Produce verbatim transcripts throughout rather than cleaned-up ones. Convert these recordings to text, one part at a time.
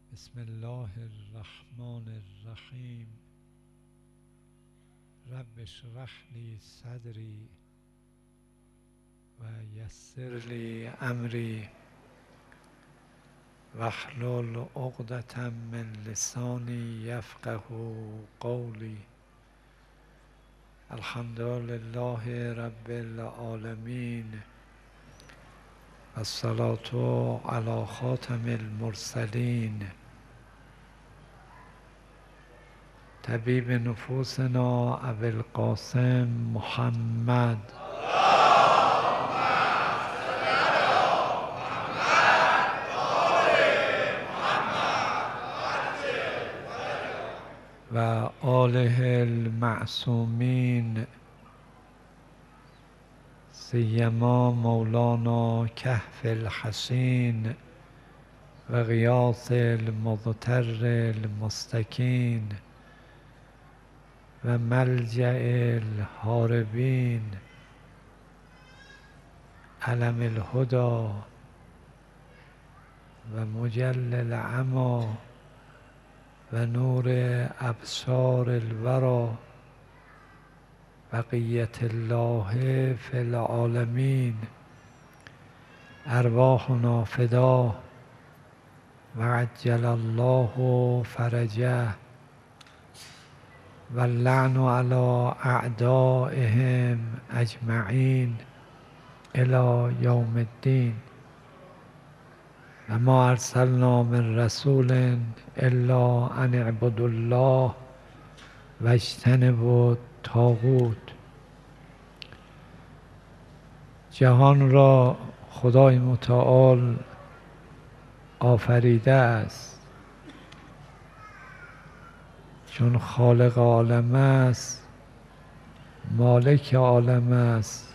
بسم الله الرحمن الرحیم. رب اشرح لی صدری و یسر لی امری واحلل عقدة من لسانی یفقه قولی. الحمد لله رب العالمین و الصلاة علی خاتم المرسلین طبیب نفوسنا ابی القاسم محمد و آله المعصومین، سیما مولانا کهف الحسین و غیاث المضطر المستکین و ملجأ الهاربین، علم الهدی و مجل العمی و نور ابصار الوری، بقیت الله فی العالمین. ارواحنا فداه و عجل الله فرجه و اللعن علی اعدائهم اجمعین الی یوم الدین. و ما ارسلنا من رسول الا ان اعبدوا الله و اجتنبوا الطاغوت. جهان را خدای متعال آفریده است، چون خالق عالم است، مالک عالم است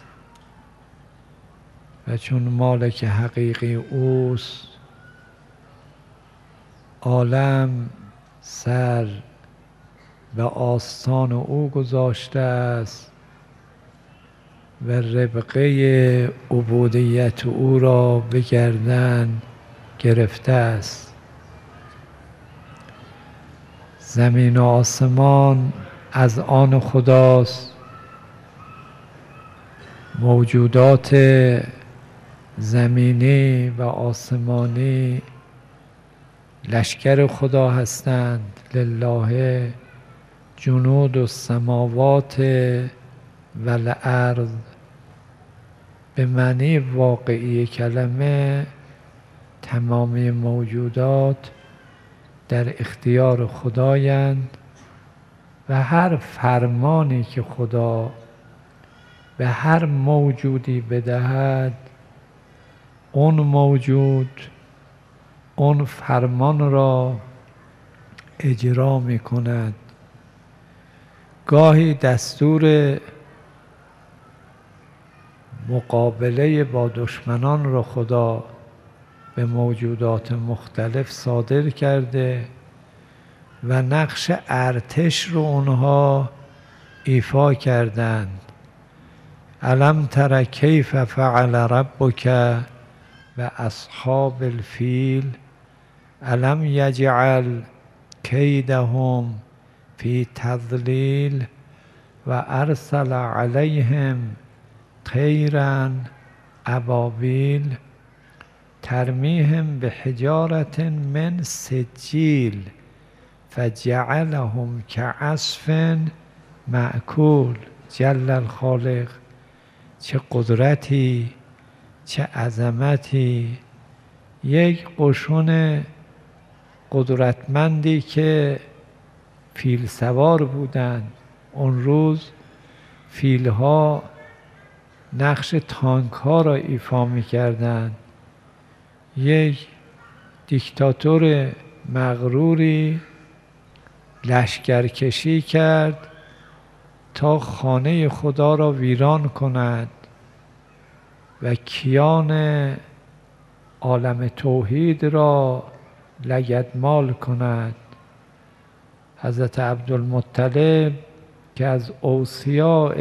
و چون مالک حقیقی اوست، عالم سر به آستان او گذاشته است و ربقه عبودیت او را به گردن گرفته است. زمین و آسمان از آن خداست، موجودات زمینی و آسمانی لشکر خدا هستند. لله جنود السماوات و الارض. به معنی واقعی کلمه تمامی موجودات در اختیار خدایند و هر فرمانی که خدا به هر موجودی بدهد، اون موجود اون فرمان را اجرا می کند. گاهی دستور مقابله با دشمنان را خدا به موجودات مختلف صادر کرده و نقش ارتش رو اونها ایفا کردند. الم تر کیف فعل ربک و اصحاب الفیل الم یجعل کیدهم فی تضلیل و ارسل علیهم طیرا ابابیل ترمیهم بحجارة من سجیل فجعلهم کعصف مأکول. جل الخالق. چه قدرتی، چه عظمتی! یک قشون قدرتمندی که فیل سوار بودند. اون روز فیلها نقش تانک ها را ایفا می کردند. یک دیکتاتور مغروری لشکرکشی کرد تا خانه خدا را ویران کند و کیان عالم توحید را لگدمال کند. حضرت عبدالمطلب که از اوصیاء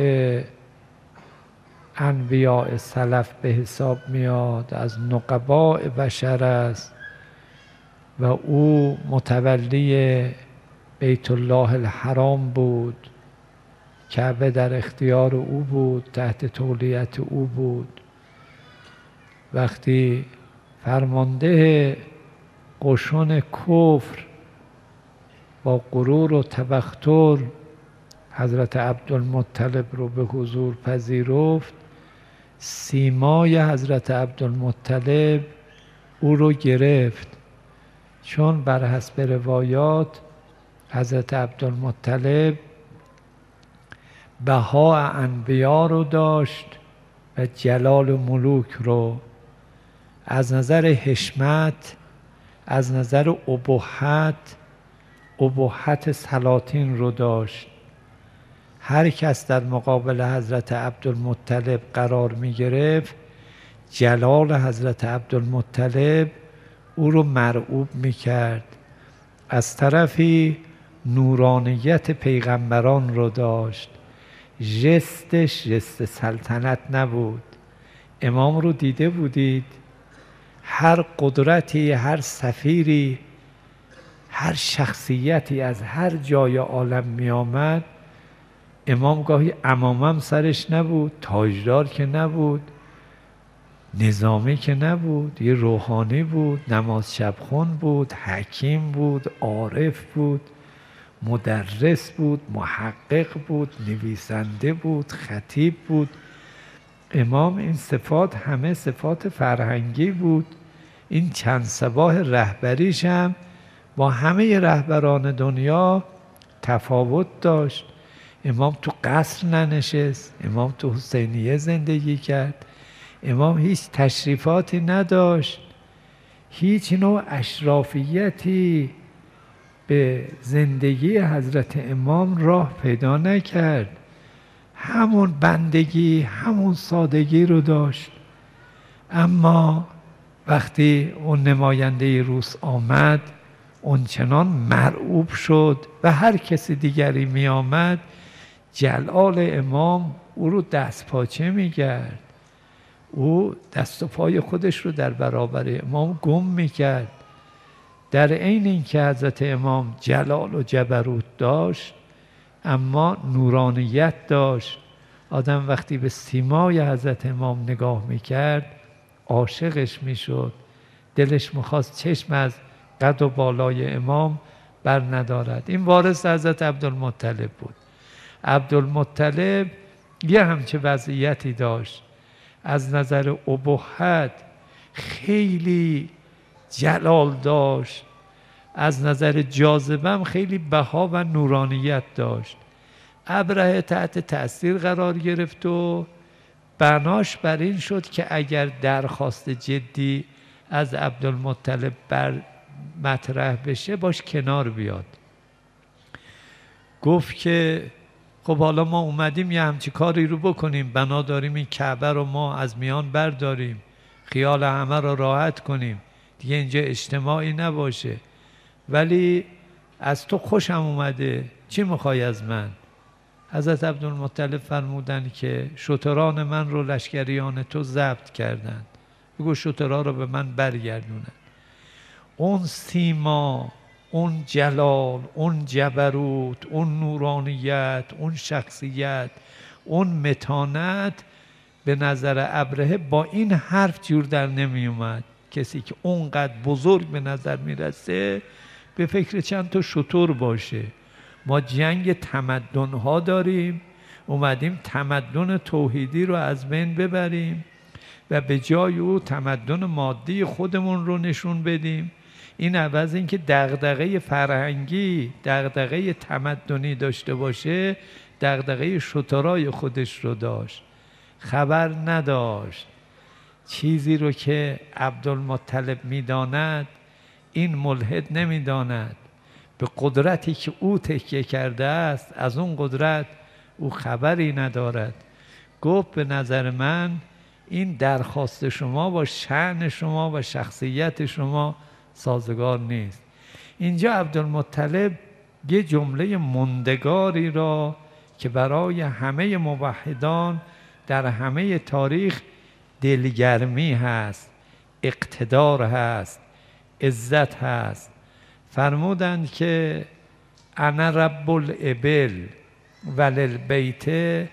انبیاء سلف به حساب میاد، از نقباء بشر است، و او متولی بیت الله الحرام بود، کعبه در اختیار او بود، تحت تولیت او بود. وقتی فرمانده قشون کفر با غرور و تبختر حضرت عبدالمطلب رو به حضور پذیرفت، سیمای حضرت عبدالمطلب او رو گرفت، چون بر حسب روایات حضرت عبدالمطلب بها انبیا رو داشت و جلال ملوک رو، از نظر حشمت، از نظر ابهت، ابهت سلاطین رو داشت. هر کس در مقابل حضرت عبدالمطلب قرار می گرفت، جلال حضرت عبدالمطلب او رو مرعوب می کرد. از طرفی نورانیت پیغمبران رو داشت، ژستش ژست سلطنت نبود. امام رو دیده بودید، هر قدرتی، هر سفیری، هر شخصیتی از هر جای عالم می آمد، امام گاهی عمامم سرش نبود، تاجدار که نبود، نظامی که نبود، یه روحانی بود، نماز شبخون بود، حکیم بود، عارف بود، مدرس بود، محقق بود، نویسنده بود، خطیب بود. امام این صفات همه صفات فرهنگی بود. این چند صباح رهبریش هم با همه رهبران دنیا تفاوت داشت. امام تو قصر ننشست، امام تو حسینیه زندگی کرد، امام هیچ تشریفاتی نداشت، هیچ نوع اشرافیتی به زندگی حضرت امام راه پیدا نکرد. همون بندگی، همون سادگی رو داشت. اما وقتی اون نماینده روس آمد، اون چنان مرعوب شد و هر کسی دیگری می آمد، جلال امام او رو دست پاچه می کرد. او دست و پای خودش رو در برابر امام گم می کرد. در عین اینکه حضرت امام جلال و جبروت داشت، اما نورانیت داشت. آدم وقتی به سیمای حضرت امام نگاه می کرد، عاشقش می شد، دلش میخواست چشم از قد و بالای امام بر ندارد. این وارث حضرت عبدالمطلب بود. عبدالمطلب یه همچه وضعیتی داشت، از نظر ابهت خیلی جلال داشت، از نظر جاذبه خیلی بها و نورانیت داشت. ابرهه تحت تأثیر قرار گرفت و بناش بر این شد که اگر درخواست جدی از عبدالمطلب بر مطرح بشه، باش کنار بیاد. گفت که خب حالا ما اومدیم یه همچی کاری رو بکنیم، بنا داریم این کعبه رو ما از میان برداریم، خیال همه رو راحت کنیم، دیگه اینجا اجتماعی نباشه، ولی از تو خوشم اومده، چی میخوای از من؟ حضرت عبدالمطلب فرمودن که شتران من رو لشکریان تو ضبط کردند، بگو شترها رو به من برگردونن. اون سیما، اون جلال، اون جبروت، اون نورانیت، اون شخصیت، اون متانت به نظر ابرهه با این حرف جور در نمی اومد. کسی که اونقدر بزرگ به نظر میرسه به فکر چند تا شتر باشه. ما جنگ تمدن‌ها داریم، اومدیم تمدن توحیدی رو از بین ببریم و به جای او تمدن مادی خودمون رو نشون بدیم. این عوض این که دغدغه فرهنگی، دغدغه تمدنی داشته باشه، دغدغه شترای خودش رو داشت. خبر نداشت چیزی رو که عبدالمطلب میداند این ملحد نمیداند. به قدرتی که او تکیه کرده است، از اون قدرت او خبری ندارد. گفت به نظر من این درخواست شما با شأن شما و شخصیت شما سازگار نیست. اینجا عبدالمطلب یه جمله مندگاری را که برای همه موحدان در همه تاریخ دلگرمی هست، اقتدار هست، عزت هست. فرمودند که انا رب الابل وللبیت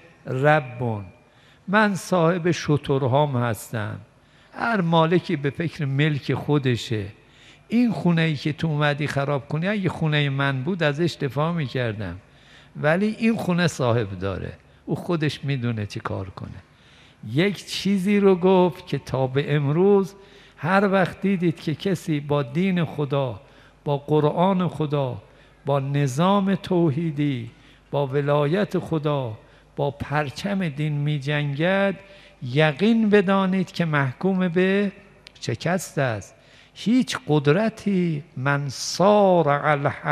رب، من صاحب شترهام هستم. هر مالکی به فکر ملک خودشه. این خونه ای که تو اومدی خراب کنی اگه خونه من بود ازش دفاع میکردم، ولی این خونه صاحب داره، او خودش میدونه چی کار کنه. یک چیزی رو گفت که تا به امروز هر وقت دیدید که کسی با دین خدا، با قرآن خدا، با نظام توحیدی، با ولایت خدا، با پرچم دین می جنگد، یقین بدانید که محکوم به شکست است. هیچ قدرتی من صارع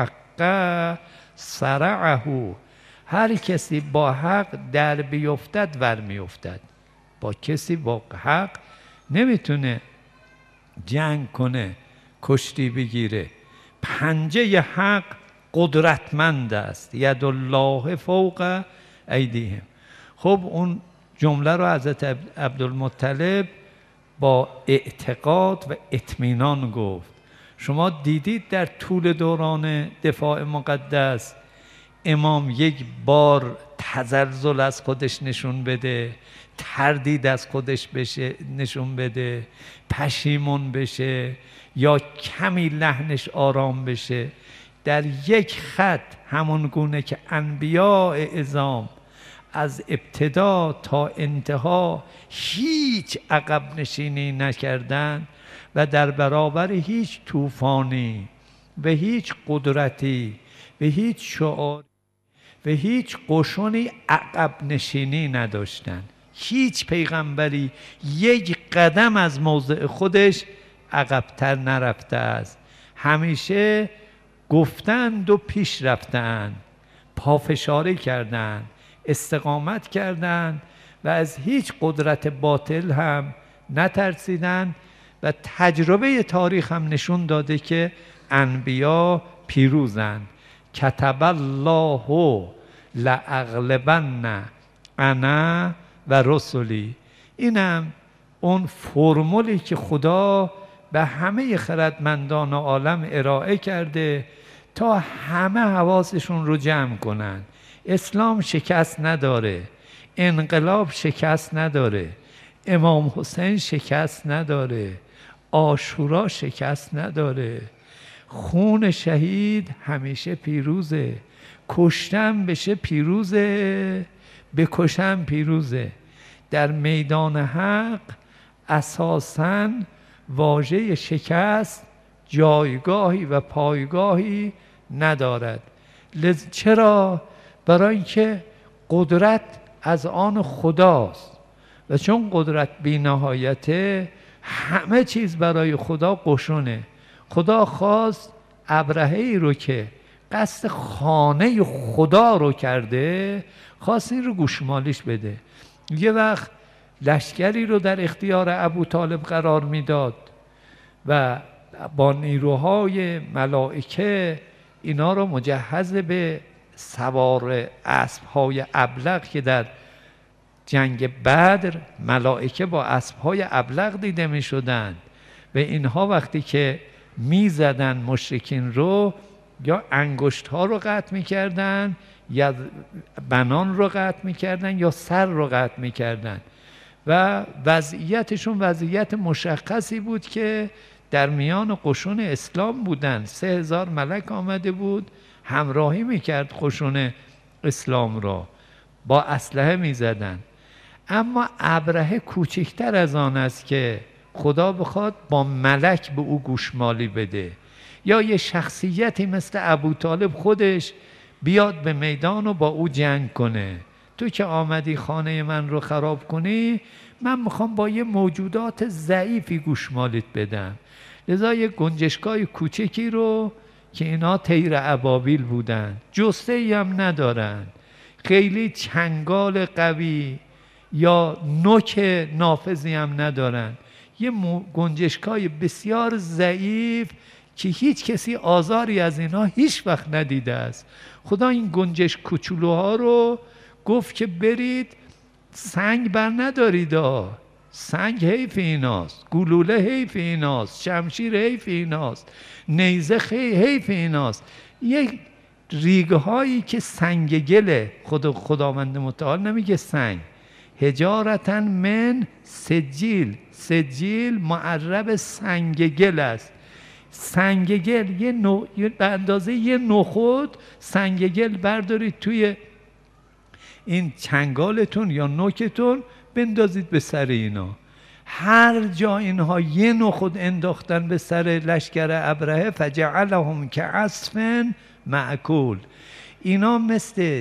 الحق صرعه، هر کسی با حق در بیفتد ور میفتد. با کسی با حق نمیتونه جنگ کنه، کشتی بگیره. پنجه حق قدرتمند است، ید الله فوق ایدیهم. خب اون جمله رو حضرت عبدالمطلب با اعتقاد و اطمینان گفت. شما دیدید در طول دوران دفاع مقدس امام یک بار تزلزل از خودش نشون بده، تردید از خودش بشه نشون بده، پشیمون بشه یا کمی لحنش آرام بشه؟ در یک خط همون گونه که انبیاء اعظام از ابتدا تا انتها هیچ عقب نشینی نکردند و در برابر هیچ طوفانی و هیچ قدرتی و هیچ شعار و هیچ قشونی عقب نشینی نداشتند. هیچ پیغمبری یک قدم از موضع خودش عقبتر نرفته است. همیشه گفتند و پیش رفتند، پافشاری کردند، استقامت کردند و از هیچ قدرت باطل هم نترسیدند و تجربه تاریخ هم نشون داده که انبیا پیروزند. کتب الله لاغلبن انا و رسلی. اینم اون فرمولی که خدا به همه خردمندان عالم ارائه کرده تا همه حواسشون رو جمع کنن. اسلام شکست نداره، انقلاب شکست نداره، امام حسین شکست نداره، عاشورا شکست نداره. خون شهید همیشه پیروزه، کشتن بشه پیروزه، بکشن پیروزه. در میدان حق اساساً واژه شکست جایگاهی و پایگاهی ندارد. لذ چرا؟ برای اینکه قدرت از آن خداست و چون قدرت بی نهایته همه چیز برای خدا قشونه. خدا خواست ابرهه‌ای رو که قصد خانه خدا رو کرده، خواست این رو گوشمالیش بده. یه وقت لشکری رو در اختیار ابو طالب قرار میداد و با نیروهای ملائکه اینا رو مجهز به سوار اسب‌های ابلق که در جنگ بدر ملائکه با اسب‌های ابلق دیده می شدند و اینها وقتی که می زدن مشرکین رو یا انگشت ها رو قطع می کردن یا بنان رو قطع می کردن یا سر رو قطع می کردن و وضعیتشون وضعیت مشخصی بود که در میان قشون اسلام بودن. سه هزار ملک آمده بود همراهی میکرد قشون اسلام را، با اسلحه میزدن. اما ابرهه کوچکتر از آن است که خدا بخواد با ملک به او گوشمالی بده یا یه شخصیتی مثل ابو طالب خودش بیاد به میدان و با او جنگ کنه. تو که آمدی خانه من رو خراب کنی، من میخوام با یه موجودات ضعیفی گوشمالیت بدم. لذا یه گنجشگاه کوچکی رو که اینا طیر ابابیل بودن، جسته ای هم ندارن، خیلی چنگال قوی یا نوک نافذی هم ندارن، یه گنجشگاه بسیار ضعیف که هیچ کسی آزاری از اینا هیچ وقت ندیده است. خدا این گنجش کوچولوها رو گفت که برید سنگ بر ندارید، سنگ حیف ایناست، گلوله حیف ایناست، شمشیر حیف ایناست، نیزه حیف ایناست. یک ریگه هایی که سنگ گله، خود خداوند متعال نمیگه سنگ، حجارتن من سجیل، سجیل معرب سنگ گل است. سنگ گل یه نو... به اندازه یه نخود سنگ گل بردارید توی این چنگالتون یا نوکتون بندازید به سر اینا. هر جا اینها یه نخود انداختن به سر لشکر ابرهه فجعلهم کعصف مأکول، اینا مثل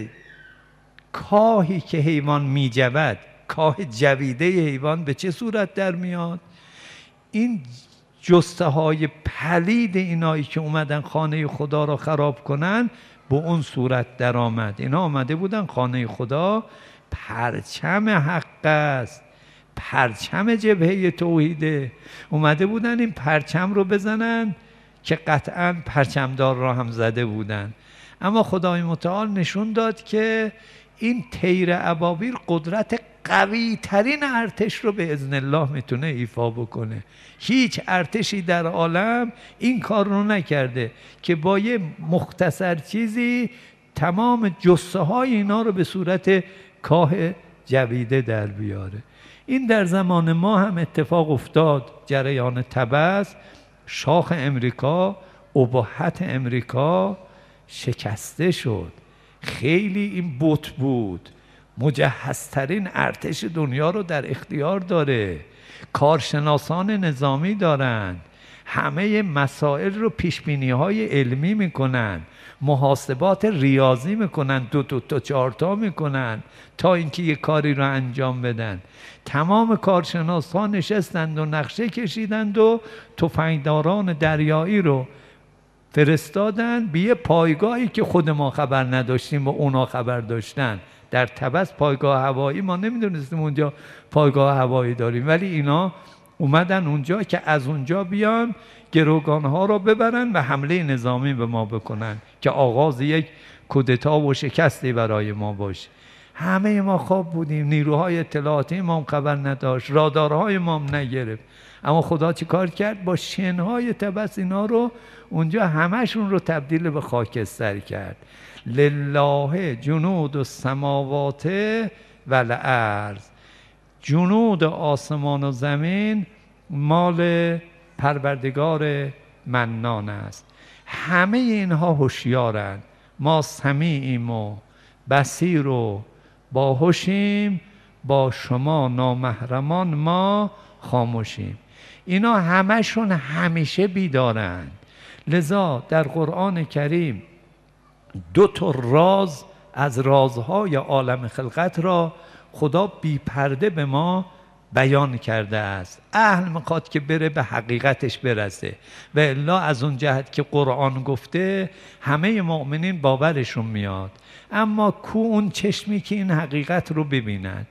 کاهی که حیوان می جود، کاه جویده حیوان به چه صورت در میاد؟ این جسته های پلید اینایی که اومدن خانه خدا را خراب کنن به اون صورت در آمد. اینا آمده بودن خانه خدا، پرچم حق است، پرچم جبهه توحیده، اومده بودن این پرچم رو بزنن که قطعا پرچمدار را هم زده بودن. اما خدای متعال نشون داد که این طیر ابابیل قدرت قوی ترین ارتش رو به اذن الله میتونه ایفا بکنه. هیچ ارتشی در عالم این کار رو نکرده که با یه مختصر چیزی تمام جثه های اینا رو به صورت کاه جویده در بیاره. این در زمان ما هم اتفاق افتاد. جریان طبس، شاخ امریکا، ابهت امریکا شکسته شد. خیلی این بت بود، مجهزترین ارتش دنیا رو در اختیار داره، کارشناسان نظامی دارند، همه مسائل رو پیشبینی های علمی میکنن، محاسبات ریاضی میکنن، دو دو تا چهار تا میکنن تا اینکه یه کاری رو انجام بدن. تمام کارشناسان نشستند و نقشه کشیدند و تفنگداران دریایی رو فرستادن به یه پایگاهی که خود ما خبر نداشتیم و اونا خبر داشتن. در طبس پایگاه هوایی ما نمیدونستیم اونجا پایگاه هوایی داریم، ولی اینا اومدن اونجا که از اونجا بیان گروگانها رو ببرن و حمله نظامی به ما بکنن که آغاز یک کودتا و شکستی برای ما باشه. همه ما خواب بودیم، نیروهای اطلاعاتی ما هم خبر نداشت، رادارهای ما هم نگرفت. اما خدا چی کار کرد؟ با شنهای طبس اینا رو اونجا همشون رو تبدیل به خاکستر کرد. لله جنود السماوات و الارض، جنود آسمان و زمین مال پروردگار منان است. همه اینها هوشیارند. ما سمیعیم و بصیر و باهوشیم، با شما نامحرمان ما خاموشیم. اینا همشون همیشه بیدارند. لذا در قرآن کریم دو تا راز از رازهای عالم خلقت را خدا بی پرده به ما بیان کرده است. اهل میخواد که بره به حقیقتش برسه و الا از اون جهت که قرآن گفته همه مؤمنین باورشون میاد. اما کو اون چشمی که این حقیقت رو ببیند؟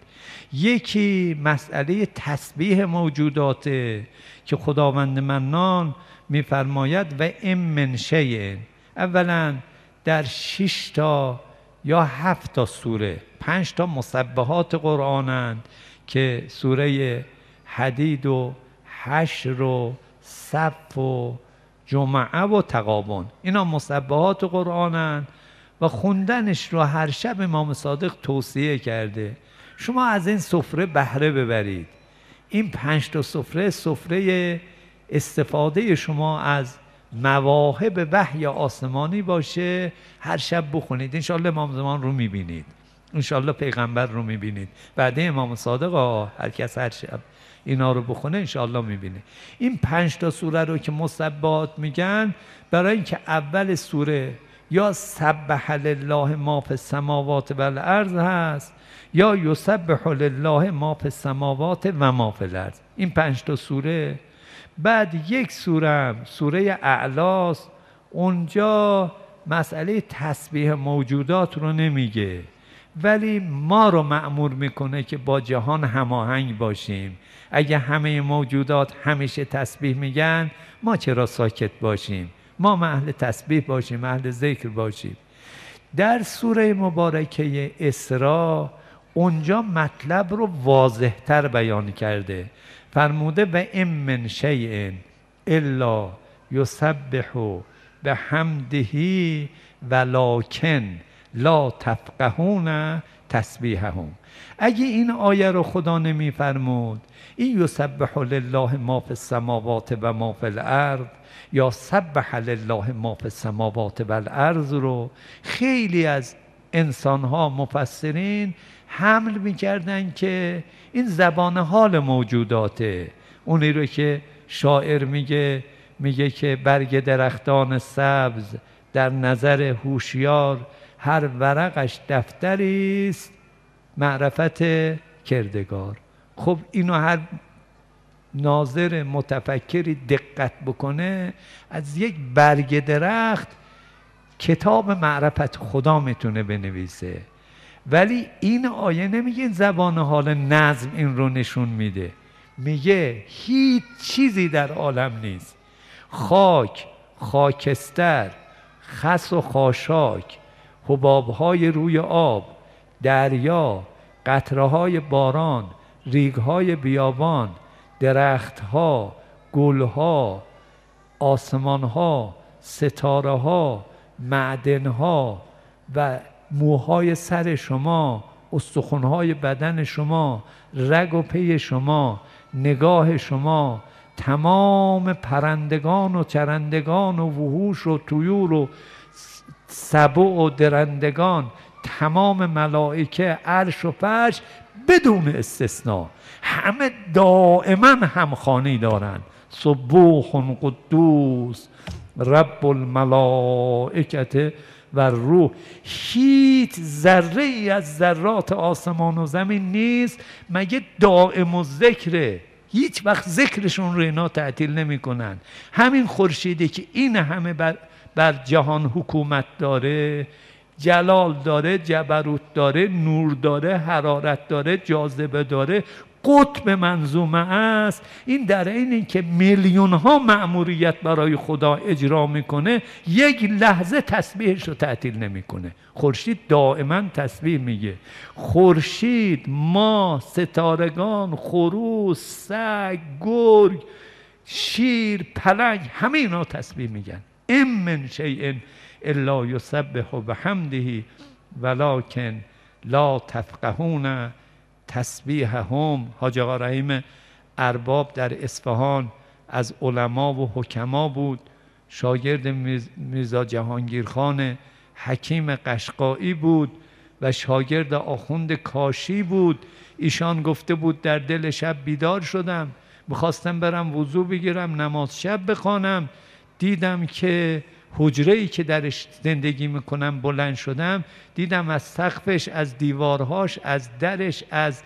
یکی مسئله تسبیح موجوداته که خداوند منان میفرماید و ام من شیء. اولا در شش تا یا هفت تا سوره، پنج تا مسبحات قرآنند که سوره حدید و حشر و صف و جمعه و تغابن، اینا مسبحات قرآنند و خوندنش رو هر شب امام صادق توصیه کرده. شما از این سفره بهره ببرید. این پنج تا سفره سفره استفاده شما از مواهب وحی آسمانی باشه، هر شب بخونید. انشالله امام زمان رو میبینید، انشالله پیغمبر رو میبینید، بعد امام صادق ها هر کس هر شب اینا رو بخونه انشالله میبینه. این پنج تا سوره رو که مسبحات میگن، برای اینکه اول سوره یا سبح لله ما فی السماوات و الارض هست یا یسبح لله ما فی السماوات و ما فی الارض. این پنج تا سوره. بعد یک سوره سوره اعلاست، اونجا مسئله تسبیح موجودات رو نمیگه، ولی ما رو مأمور میکنه که با جهان هماهنگ باشیم. اگه همه موجودات همیشه تسبیح میگن، ما چرا ساکت باشیم؟ ما اهل تسبیح باشیم، اهل ذکر باشیم. در سوره مبارکه اسراء اونجا مطلب رو واضح‌تر بیان کرده، فرموده و ام من شیء الا یسبح بحمده ولکن لا تفقهون تسبیحهم. اگه این آیه رو خدا نمی فرمود، این یسبح لله ما فی السماوات و ما فی الارض یا سبح لله ما فی السماوات و الارض رو خیلی از انسانها مفسرین حمل میکردن که این زبان حال موجوداته. اونی رو که شاعر میگه میگه که برگ درختان سبز در نظر هوشیار هر ورقش دفتری است معرفت کردگار. خب اینو هر ناظر متفکری دقت بکنه از یک برگ درخت کتاب معرفت خدا میتونه بنویسه. ولی این آیه نمیگه این زبان حال نظم این رو نشون میده، میگه هیچ چیزی در عالم نیست، خاک، خاکستر، خس و خاشاک، حبابهای روی آب، دریا، قطره‌های باران، ریگ‌های بیابان، درختها، گلها، آسمانها، ستاره‌ها، معدنها و موهای سر شما، استخوان‌های بدن شما، رگ و پی شما، نگاه شما، تمام پرندگان و چرندگان و وحوش و طیور و سبع و درندگان، تمام ملائکه، عرش و فرش بدون استثناء همه دائما همخوانی دارن. سبوح قدوس رب الملائکه و روح. هیچ ذره ای از ذرات آسمان و زمین نیست مگه دائم و ذکره، هیچ وقت ذکرشون رو اینا تعطیل نمی کنن. همین خورشیدی که این همه بر, بر جهان حکومت داره، جلال داره، جبروت داره، نور داره، حرارت داره، جاذبه داره، قطب منظومه است، این در این که میلیون ها مأموریت برای خدا اجرا میکنه یک لحظه تسبیحش رو تعطیل نمیکنه. خورشید دائما تسبیح میگه. خورشید، ما، ستارگان، خروس، سگ، گرگ، شیر، پلنگ، همه اینا تسبیح میگن. ام من شیء الا یسبح بحمده ولکن لا تفقهون تسبیحهم. حاج آقا رحیم ارباب در اصفهان از علما و حکما بود، شاگرد میرزا جهانگیرخان حکیم قشقایی بود و شاگرد آخوند کاشی بود. ایشان گفته بود در دل شب بیدار شدم، میخواستم برم وضو بگیرم نماز شب بخوانم، دیدم که حجره‌ای که درش زندگی میکنم بلند شدم، دیدم از سقفش، از دیوارهاش، از درش، از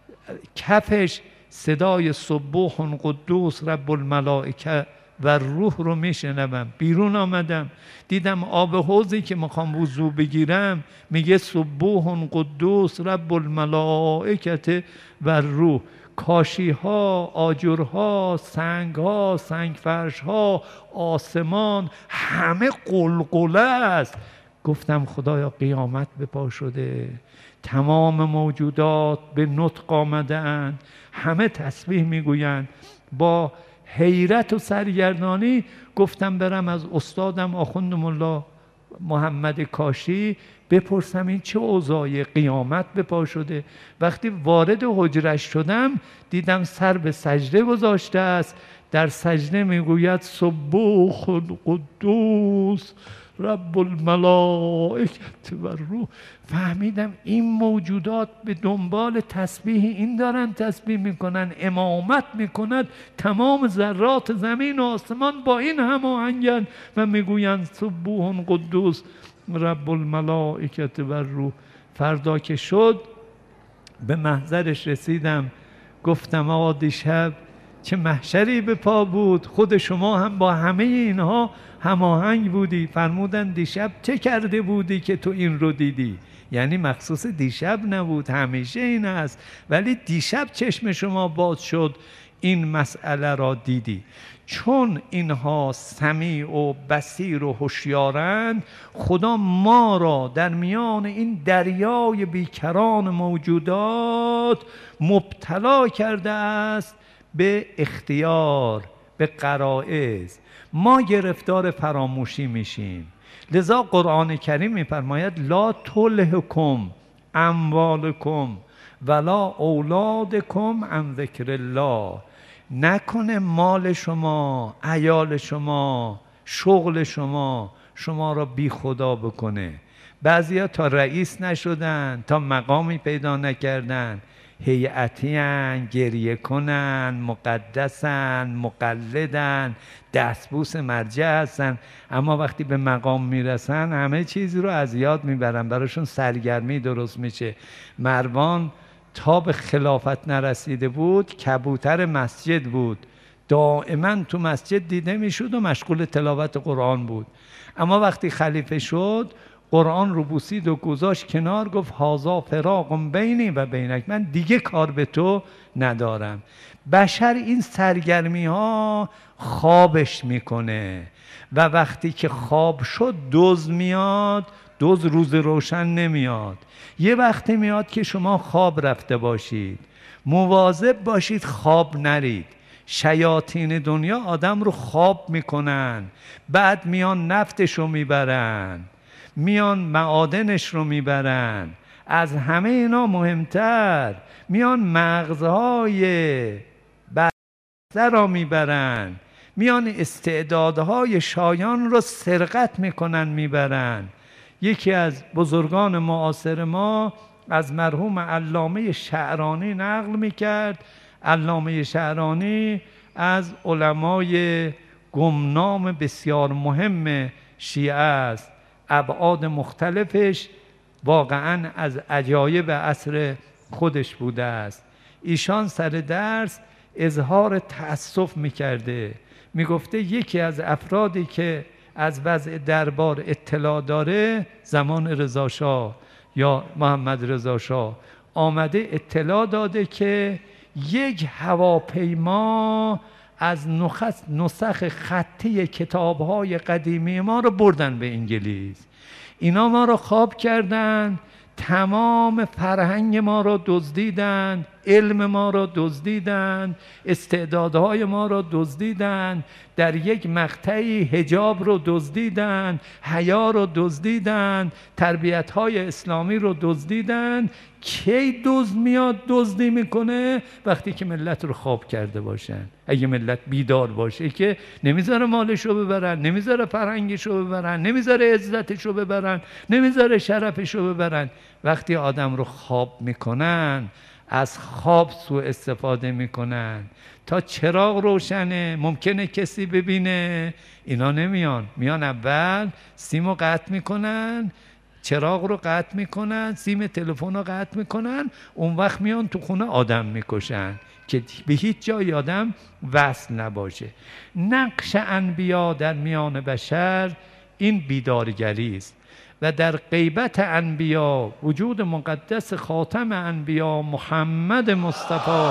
کفش صدای سبوح قدوس رب الملائکه و روح رو میشنوم. بیرون آمدم دیدم آب حوضی که میخوام وضو بگیرم میگه سبوح قدوس رب الملائکه و روح. کاشی ها، آجرها، سنگ ها، سنگ فرش ها، آسمان همه قلقله است. گفتم خدایا قیامت به پا شده، تمام موجودات به نطق آمدن، همه تسبیح میگویند. با حیرت و سرگردانی گفتم برم از استادم آخوند ملا محمد کاشی بپرسم این چه اوضاعی، قیامت به پا شده. وقتی وارد حجرش شدم دیدم سر به سجده گذاشته است، در سجده میگوید سبوح قدوس رب الملائکه و روح. فهمیدم این موجودات به دنبال تسبیح این دارن تسبیح میکنن، امامت میکنند. تمام ذرات زمین و آسمان با این هماهنگن و میگویند سبوح قدوس رب الملائکه و روح. فردا که شد به محضرش رسیدم، گفتم آقا دیشب چه محشری به پا بود، خود شما هم با همه اینها هماهنگ بودی. فرمودن دیشب چه کرده بودی که تو این رو دیدی؟ یعنی مخصوص دیشب نبود، همیشه این است، ولی دیشب چشم شما باز شد این مسئله را دیدی. چون اینها سمیع و بصیر و هوشیارند، خدا ما را در میان این دریای بیکران موجودات مبتلا کرده است به اختیار، به غرایز. ما گرفتار فراموشی میشیم. لذا قرآن کریم میفرماید لا تلهکم اموالکم ولا اولادکم عن ذکر الله. نکنه مال شما، عیال شما، شغل شما شما را بی خدا بکنه. بعضیا تا رئیس نشدن، تا مقامی پیدا نکردن، هیئتی هن، گریه کنن، مقدسن، مقلدن، دستبوس مرجع هستن، اما وقتی به مقام میرسن همه چیزی رو از یاد میبرن، براشون سرگرمی درست میشه. مروان تا به خلافت نرسیده بود کبوتر مسجد بود، دائما تو مسجد دیده میشد و مشغول تلاوت قرآن بود. اما وقتی خلیفه شد قرآن رو بوسید و گذاشت کنار، گفت هازا فراق بینی و بینک، من دیگه کار به تو ندارم. بشر این سرگرمی ها خوابش میکنه و وقتی که خواب شد دزد میاد. دزد روز روشن نمیاد، یه وقتی میاد که شما خواب رفته باشید. مواظب باشید خواب نرید. شیاطین دنیا آدم رو خواب میکنن، بعد میان نفتش رو میبرن، میان معادنش رو میبرن، از همه اینا مهمتر میان مغزهای بسته را میبرن، میان استعدادهای شایان رو سرقت میکنن میبرن. یکی از بزرگان معاصر ما از مرحوم علامه شعرانی نقل میکرد. علامه شعرانی از علمای گمنام بسیار مهم شیعه است، ابعاد مختلفش واقعا از عجایب عصر خودش بوده است. ایشان سر درس اظهار تأسف میکرده، میگفته یکی از افرادی که از وضع دربار اطلاع داره زمان رضا شاه یا محمد رضا شاه آمده اطلاع داده که یک هواپیما از نسخ خطی کتاب‌های قدیمی ما رو بردن به انگلیس. اینا ما رو خواب کردن، تمام فرهنگ ما رو دزدیدن، علم ما رو دزدیدن، استعدادهای ما رو دزدیدن، در یک مقطعی حجاب رو دزدیدن، حیا رو دزدیدن، تربیت‌های اسلامی رو دزدیدن. کی دزد میاد دزدی میکنه؟ وقتی که ملت رو خواب کرده باشن. اگه ملت بیدار باشه که نمیذاره مالش رو ببرن، نمیذاره فرهنگش رو ببرن، نمیذاره عزتش رو ببرن، نمیذاره شرفش رو ببرن. وقتی آدم رو خواب میکنن از خواب سوء استفاده میکنن. تا چراغ روشنه ممکنه کسی ببینه، اینا نمیان، میان اول سیمو قطع میکنن، چراغ رو قطع میکنن، سیم تلفن رو قطع میکنن، اون وقت میان تو خونه آدم میکشن که به هیچ جای آدم وصل نباشه. نقش انبیا در میان بشر این بیدارگری است و در غیبت انبیا وجود مقدس خاتم انبیا محمد مصطفی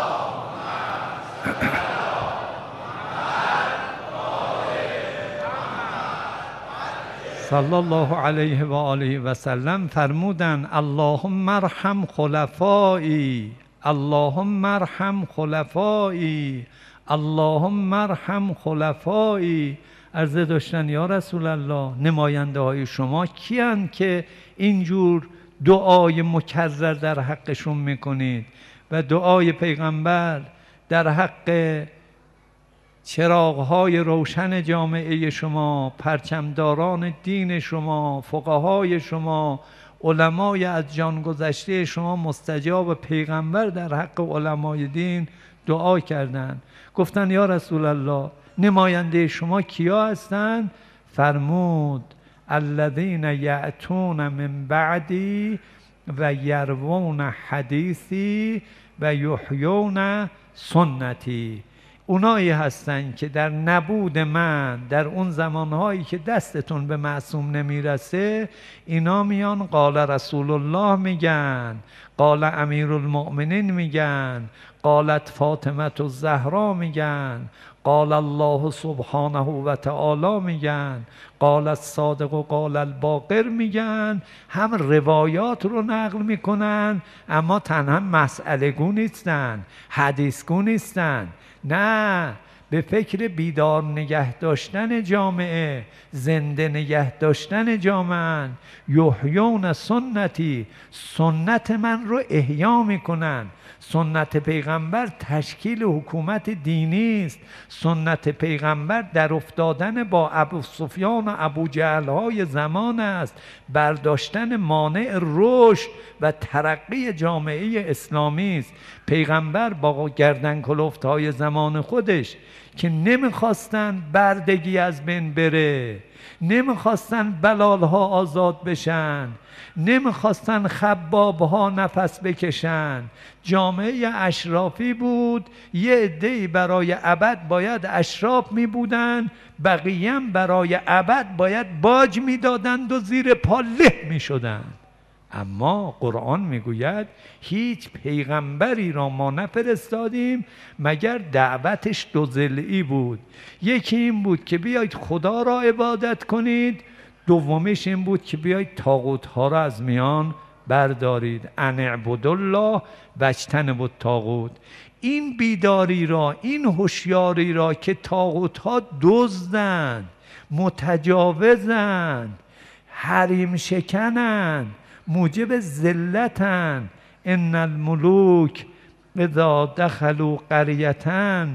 صلی الله علیه و آله و سلم فرمودن اللهم ارحم خلفایی، اللهم ارحم خلفایی، اللهم ارحم خلفایی. عرضه داشتن یا رسول الله نماینده های شما کیان که اینجور دعای مکرر در حقشون میکنید و دعای پیغمبر در حق چراغ‌های روشن جامعه شما، پرچمداران دین شما، فقهای شما، علمای از جان گذشته شما مستجاب پیغمبر در حق علمای دین دعا کردند. گفتن یا رسول الله نماینده شما کیا هستند؟ فرمود الذین یأتون من بعدی و یروون حدیثی و یحیون سنتی. اونایی هستن که در نبود من، در اون زمانهایی که دستتون به معصوم نمیرسه، اینا میان قال رسول الله میگن، قال امیر المؤمنین میگن، قالت فاطمه الزهرا میگن، قال الله سبحانه و تعالی میگن، قال الصادق و قال الباقر میگن. هم روایات رو نقل میکنن، اما تنها مسئله گو نیستن، حدیث گو نیستن، نه، به فکر بیدار نگه داشتن جامعه، زنده نگه داشتن جامعه. یحیون سنتی، سنت من رو احیا میکنن. سنت پیغمبر تشکیل حکومت دینی است. سنت پیغمبر در افتادن با ابو سفیان و ابو جهل های زمان است، برداشتن مانع رشد و ترقی جامعه اسلامی است. پیغمبر با گردن کلفت های زمان خودش که نمیخواستن بردگی از بین بره، نمیخواستن بلال ها آزاد بشن، نمیخواستن خباب ها نفس بکشن، جامعه اشرافی بود. یه عده‌ای برای ابد باید اشراف می بودن، بقیه هم برای ابد باید باج می دادند و زیر پا له می شدند. اما قرآن میگوید هیچ پیغمبری را ما نفرستادیم مگر دعوتش دو ضلعی بود. یکی این بود که بیایید خدا را عبادت کنید، دومیش این بود که بیایید طاغوت ها را از میان بردارید. ان اعبدوا الله واجتنبوا الطاغوت. این بیداری را، این هوشیاری را که طاغوت ها دزدند، متجاوزند، حریم شکنند، موجب ذلتن. ان الملوک اذا دخلوا قریة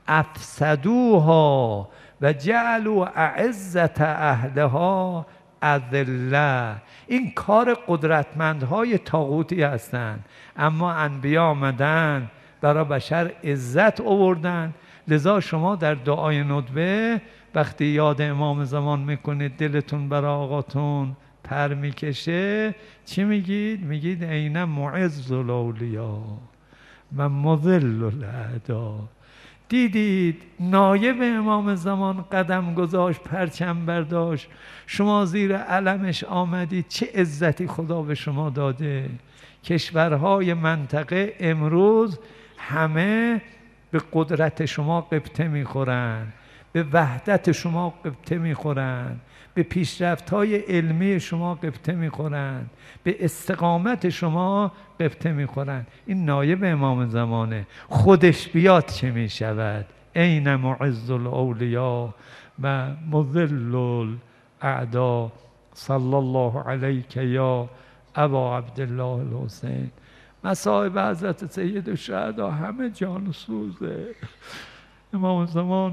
افسدوها و جعلوا اعزة اهلها اذلة. این کار قدرتمندهای طاغوتی هستند، اما انبیا آمدن برای بشر عزت آوردن. لذا شما در دعای ندبه وقتی یاد امام زمان میکنید دلتون برای آقاتون پر میکشه، چی میگید؟ میگید این معز الاولیا و مذل الاعدا. دیدید نایب امام زمان قدم گذاشت، پرچم برداشت، شما زیر علمش آمدید، چه عزتی خدا به شما داده. کشورهای منطقه امروز همه به قدرت شما قبطه میخورن، به وحدت شما قبطه میخورن، به پیشرفت‌های علمی شما قبطه میخورن، به استقامت شما قبطه میخورن. این نایب امام زمانه، خودش بیاد چه میشود؟ این معز الاولیا و مذل الاعدا. صلی الله علیک یا ابا عبدالله الحسین. مصائب حضرت سید الشهدا همه جان سوزه. امام زمان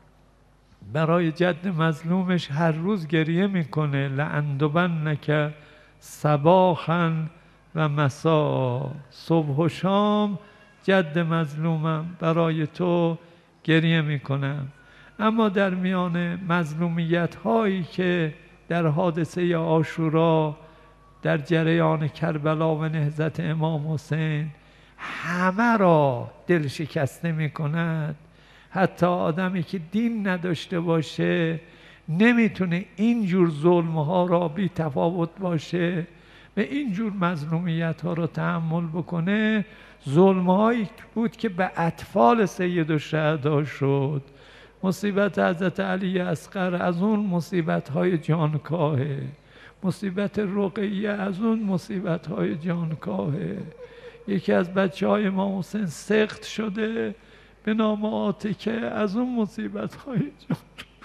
برای جد مظلومش هر روز گریه میکنه، لأندبنک صباحا و مسا. صبح و شام جد مظلومم برای تو گریه میکنم. اما در میان مظلومیت هایی که در حادثه عاشورا، در جریان کربلا و نهضت امام حسین همه را دل شکسته میکند. حتی آدمی که دین نداشته باشه نمیتونه اینجور ظلمها را بی تفاوت باشه و اینجور مظلومیت ها را تحمل بکنه. ظلمهایی بود که به اطفال سید الشهدا شد. مصیبت حضرت علی اصغر از اون مصیبت های جانکاهه، مصیبت رقیه از اون مصیبت های جانکاهه. یکی از بچه های امام حسین سقط شده به نام آتیکه، از اون مصیبت های جان.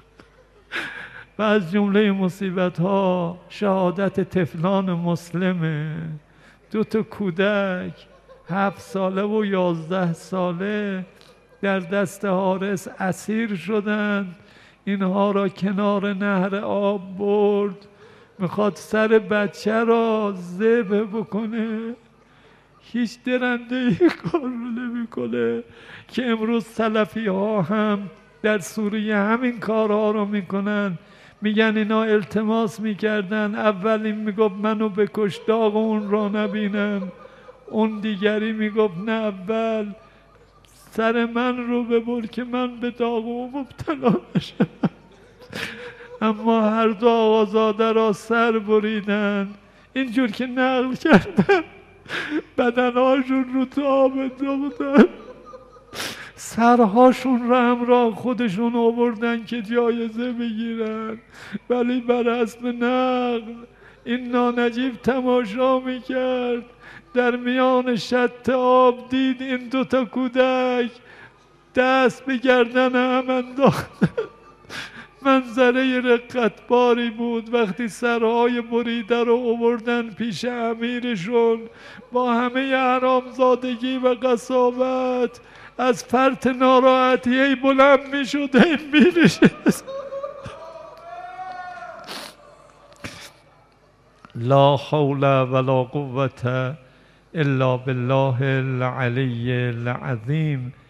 و از جمله مصیبت ها شهادت طفلان مسلمه. دو تا کودک هفت ساله و یازده ساله در دست حارس اسیر شدند. اینها را کنار نهر آب برد، میخواد سر بچه را ذبح بکنه. هیچ درنده ای کار رو نمی کنه که امروز سلفی ها هم در سوریه همین کارها رو میکنن. میگن اینا التماس میکردن، اول این میگفت منو بکش داغ اون را نبینم، اون دیگری میگفت نه اول سر من رو ببر که من به داغ او مبتلا نشم. اما هر دو آقازاده را سر بریدند، اینجور که نقل کردن بدنهاشون رو تاب انداختن، سرهاشون را همراه خودشون آوردن که جایزه بگیرن. ولی بر حسب نقل این نانجیب تماشا میکرد، در میان شط آب دید این دوتا کودک دست به گردن هم انداختن. منظره رقتباری بود. وقتی سرهای بریده رو آوردن پیش امیرشون، با همه حرامزادگی و قساوت از فرط ناراحتی ای بلند می شد ای می نشست. لا حول ولا قوة الا بالله العلی العظیم.